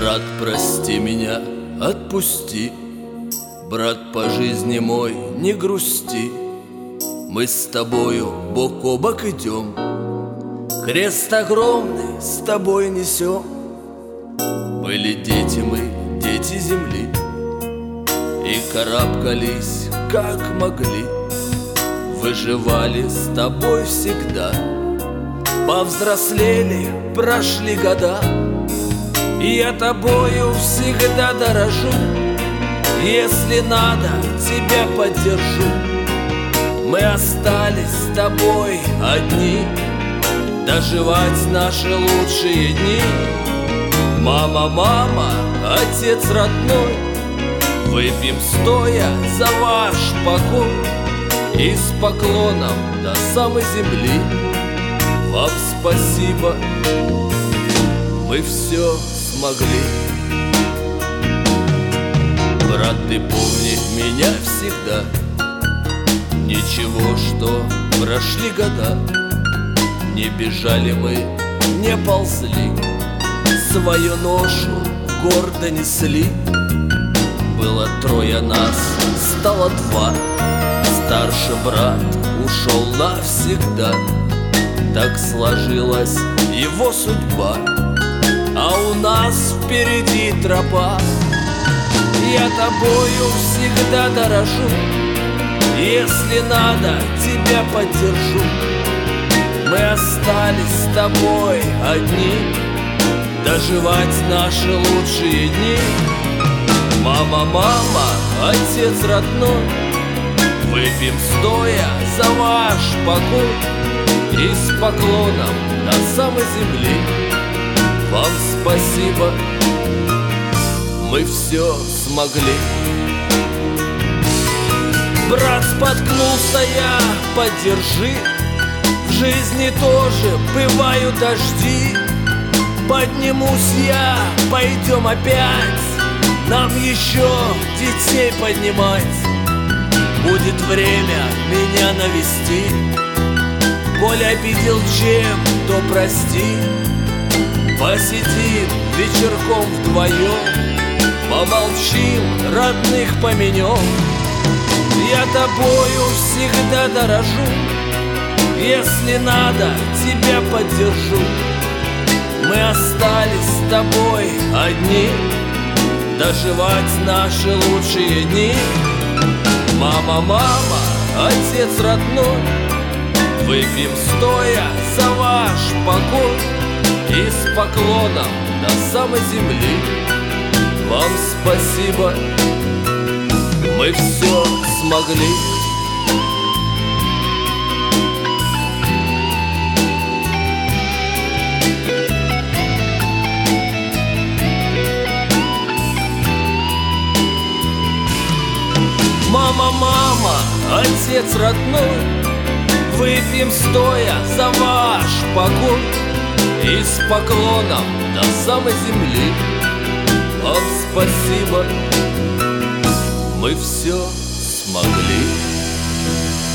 Брат, прости меня, отпусти. Брат, по жизни мой, не грусти. Мы с тобою бок о бок идем, крест огромный с тобой несем. Были дети мы, дети земли, и карабкались, как могли. Выживали с тобой всегда. Повзрослели, прошли года, и я тобою всегда дорожу. Если надо, тебя поддержу. Мы остались с тобой одни, доживать наши лучшие дни. Мама, мама, отец родной, выпьем стоя за ваш покой. И с поклоном до самой земли вам спасибо, мы все смогли. Брат, ты помни меня всегда. Ничего, что прошли года, не бежали мы, не ползли, свою ношу гордо несли. Было трое нас, стало два. Старший брат ушел навсегда, так сложилась его судьба, а у нас впереди тропа. Я тобою всегда дорожу, если надо, тебя поддержу. Мы остались с тобой одни, доживать наши лучшие дни. Мама, мама, отец родной, выпьем стоя за ваш покой. И с поклоном до самой земли вам спасибо, мы все смогли. Брат, споткнулся я, поддержи. В жизни тоже бывают дожди. Поднимусь я, пойдем опять, нам еще детей поднимать. Будет время меня навести. Коль обидел чем, то прости. Посидим вечерком вдвоем, помолчим, родных поменем. Я тобою всегда дорожу, если надо, тебя поддержу. Мы остались с тобой одни, доживать наши лучшие дни. Мама, мама, отец родной, выпьем стоя за ваш покой. И с поклоном до самой земли вам спасибо, мы все смогли. Мама, мама, отец родной, выпьем стоя за ваш покой. И с поклоном до самой земли вам спасибо, мы все смогли.